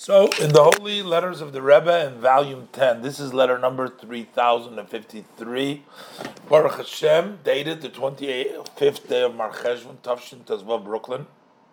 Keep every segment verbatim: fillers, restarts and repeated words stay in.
So, in the Holy Letters of the Rebbe in Volume ten, this is letter number three thousand fifty-three, Baruch Hashem, dated the twenty-fifth day of Mar Cheshvan, Tavshin Tezvav, Brooklyn,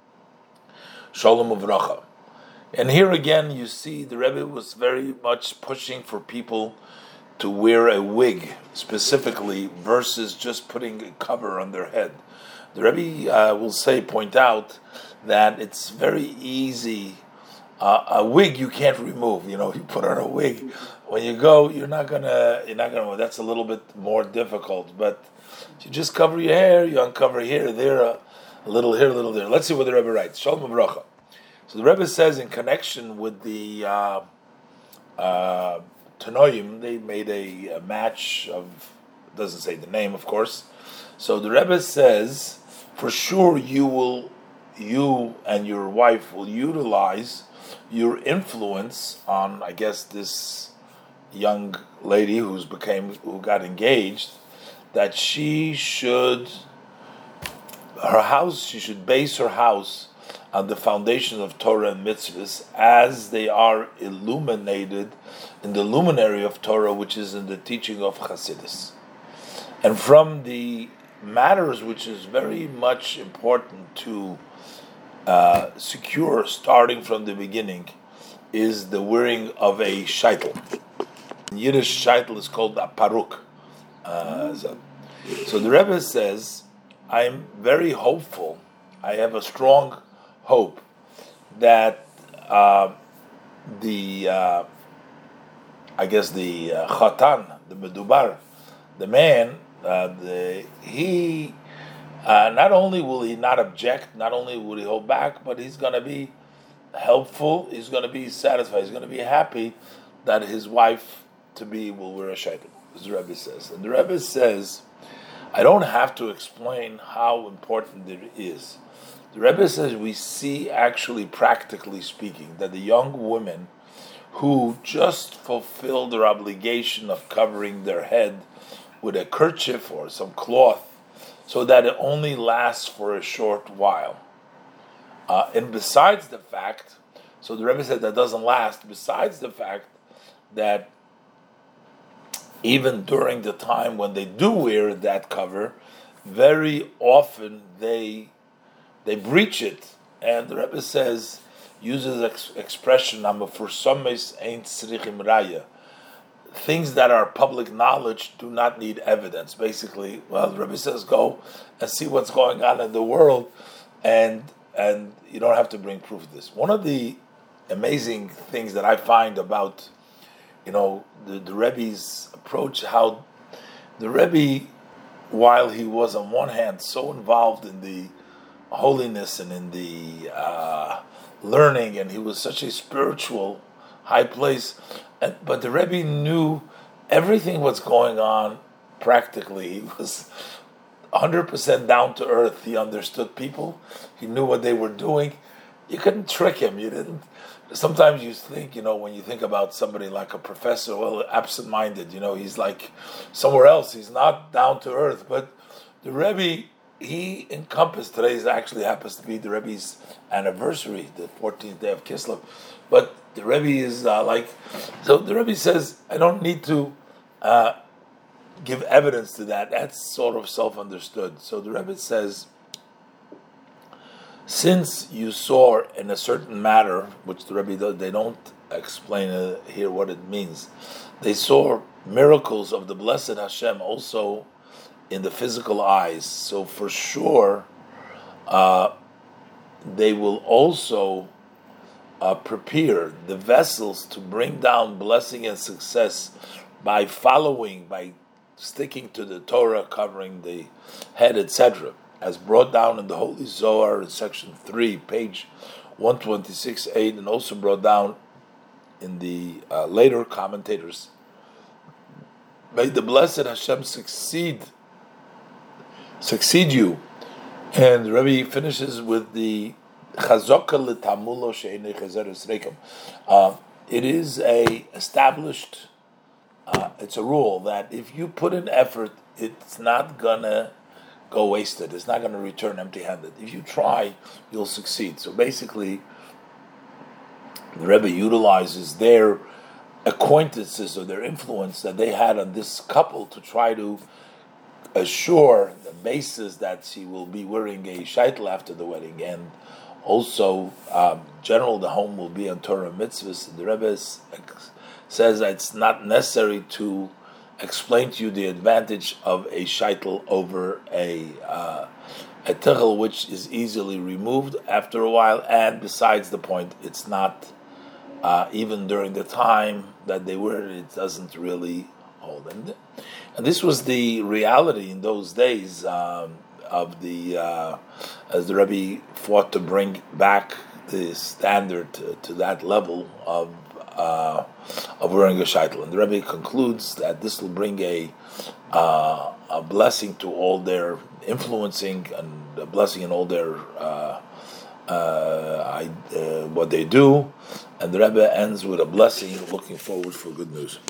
Shalom Uvracha. And here again, you see the Rebbe was very much pushing for people to wear a wig, specifically, versus just putting a cover on their head. The Rebbe uh, will say, point out, that it's very easy. Uh, a wig you can't remove. You know, you put on a wig. When you go, you're not gonna. You're not gonna. That's a little bit more difficult. But you just cover your hair. You uncover here, there, a, a little here, a little there. Let's see what the Rebbe writes. Shalom Uvracha. So the Rebbe says, in connection with the uh, uh, Tanoim, they made a, a match of. Doesn't say the name, of course. So the Rebbe says, for sure, you will, you and your wife will utilize your influence on, I guess, this young lady who's became who got engaged, that she should her house she should base her house on the foundation of Torah and mitzvahs as they are illuminated in the luminary of Torah, which is in the teaching of Chassidus. And from the matters which is very much important to Uh, secure, starting from the beginning, is the wearing of a shaitel. In Yiddish, shaitel is called a paruk. Uh, so, so the Rebbe says, I'm very hopeful, I have a strong hope that uh, the, uh, I guess the uh, chatan, the medubar, the man, uh, the, he Uh, not only will he not object, not only will he hold back, but he's going to be helpful, he's going to be satisfied, he's going to be happy that his wife to be will wear a shaitel, as the Rebbe says. And the Rebbe says, I don't have to explain how important it is. The Rebbe says we see, actually, practically speaking, that the young women who just fulfill their obligation of covering their head with a kerchief or some cloth, so that it only lasts for a short while. Uh, and besides the fact, so the Rebbe said that doesn't last, besides the fact that even during the time when they do wear that cover, very often they they breach it. And the Rebbe says, uses ex- expression, for some ain't srichim raya. Things that are public knowledge do not need evidence. Basically, well, the Rebbe says, go and see what's going on in the world, and and you don't have to bring proof of this. One of the amazing things that I find about, you know, the, the Rebbe's approach, how the Rebbe, while he was on one hand so involved in the holiness and in the uh, learning, and he was such a spiritual high place, and, but the Rebbe knew everything what's going on practically. He was one hundred percent down to earth. He understood people. He knew what they were doing. You couldn't trick him. You didn't. Sometimes you think, you know, when you think about somebody like a professor, well, absent-minded, you know, he's like somewhere else. He's not down to earth. But the Rebbe, he encompassed, today is actually happens to be the Rebbe's anniversary, the fourteenth day of Kislev. But the Rebbe is uh, like, so the Rebbe says, I don't need to uh, give evidence to that. That's sort of self-understood. So the Rebbe says, since you saw in a certain matter, which the Rebbe, they don't explain uh, here what it means, they saw miracles of the blessed Hashem also in the physical eyes. So for sure, uh, they will also Uh, prepare the vessels to bring down blessing and success by following, by sticking to the Torah, covering the head, et cetera, as brought down in the Holy Zohar in section three, page one twenty-six eight, and also brought down in the uh, later commentators. May the blessed Hashem succeed, succeed you. And the Rebbe finishes with the uh, it is a established, uh, it's a rule that if you put in effort, it's not gonna go wasted. It's not gonna return empty-handed. If you try, you'll succeed. So basically, The Rebbe utilizes their acquaintances or their influence that they had on this couple to try to assure the basis that she will be wearing a shaitel after the wedding, and also um, general the home will be on Torah mitzvahs. The Rebbe says that it's not necessary to explain to you the advantage of a shaitel over a uh, a tichel, which is easily removed after a while, and besides the point, it's not uh, even during the time that they wear it, it doesn't really hold. And, and this was the reality in those days um, of the uh, as the Rebbe fought to bring back the standard to, to that level of uh, of wearing a shaitel. And the Rebbe concludes that this will bring a uh, a blessing to all their influencing and a blessing in all their uh, uh, I, uh, what they do. And the Rebbe ends with a blessing, looking forward for good news.